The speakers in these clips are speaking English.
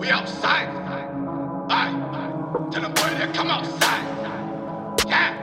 We outside. Aye. Tell them boy they come outside. Yeah.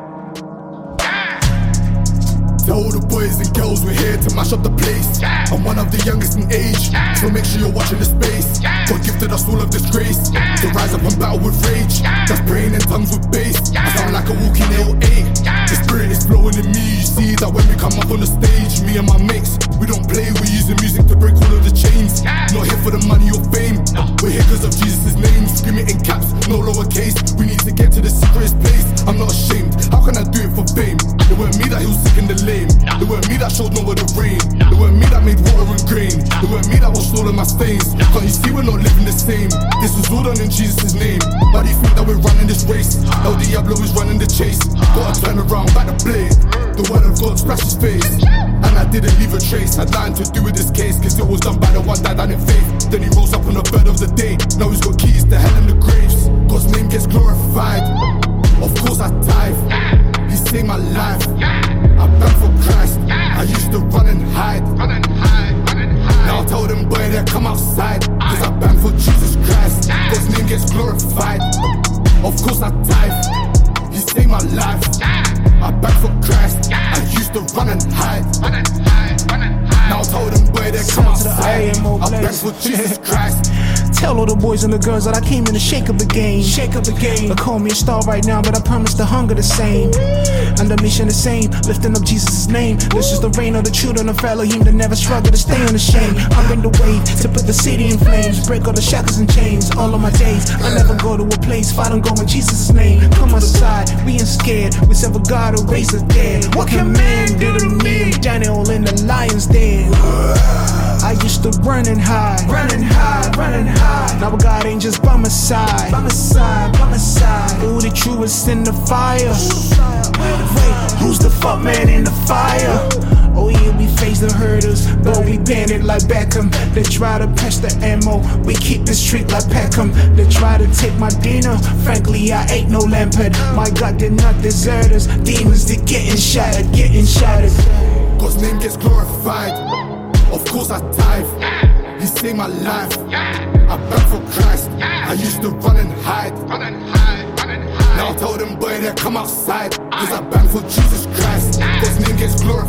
To all the boys and girls, we're here to mash up the place. I'm one of the youngest in age, so make sure you're watching the space. God gifted us all of this grace to rise up and battle with rage. Just praying in tongues with bass. I sound like a walking LA. The spirit is flowing in me. You see that when we come up on the stage, me and my mates, we don't play, we use the music to break all of the chains. Not here for the money or fame, we're here cause of Jesus' name. Scream it in caps, no lowercase. We need to get to the secretest place. I'm not ashamed, how can I do it for fame? It weren't me that he was sick in the lane. It weren't me that showed no the rain. It weren't me that made water and grain. It weren't me that washed all of my stains. Can't you see we're not living the same? This was all done in Jesus' name. Why do you think that we're running this race? El Diablo is running the chase. Gotta turn around, back the blade. The word of God splashed his face, and I didn't leave a trace. Had nothing to do with this case, cause it was done by the one that died in faith. Then he rose up on the bird of the day. Now he's got keys to hell and the graves. God's name gets glorified. Of course I tithe. He saved my life. I bang for Christ. I used to run and hide. Now I tell them boy they come outside, cause I bang for Jesus Christ. God's name gets glorified. Of course I tithe. He saved my life. I bang for Christ. I used to run and hide. Now I tell them boy they come outside. I bang for Jesus Christ. Tell all the boys and the girls that I came in to shake up the game. Shake up the game. They call me a star right now, but I promise the hunger the same. And the mission the same, lifting up Jesus' name. This is the reign of the children of Elohim that never struggle to stay unashamed. I bring the wave to put the city in flames, break all the shackles and chains. All of my days, I never go to a place, fight and go in Jesus' name. Come outside, we ain't scared. We serve a God who raised the dead. What can man do to me? Daniel in the lion's den. I used to run and hide, running high, running high. Now God ain't just by my side, by my side, by my side. Ooh, the truest in the fire. Wait, who's the fuck man in the fire? Oh yeah, we face the hurdles, but we band it like Beckham. They try to press the ammo, we keep the street like Peckham. They try to take my dinner, frankly I ain't no Lampard. My God did not desert us, demons they getting shattered, getting shattered. God's name gets glorified. Of course I tithe. He saved my life. I bang for Christ. I used to run and hide. Now I tell them boy they come outside, cause I bang for Jesus Christ. God's name gets glorified.